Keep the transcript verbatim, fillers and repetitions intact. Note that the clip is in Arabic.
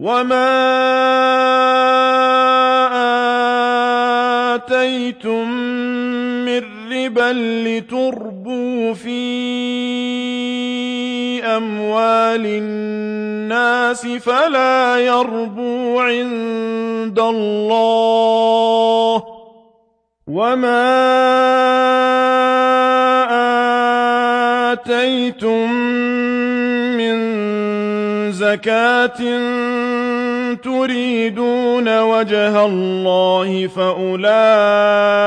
وَمَا آتَيْتُم مِّن رِّبًا لِّتُرْبُوا فِي أَمْوَالِ النَّاسِ فَلَا يَرْبُو عِندَ اللَّهِ ۖ وَمَا آتَيْتُم مِّن زَكَاةٍ تُرِيدُونَ وَجْهَ اللَّهِ فَأُولَٰئِكَ هُمُ الْمُضْعِفُونَ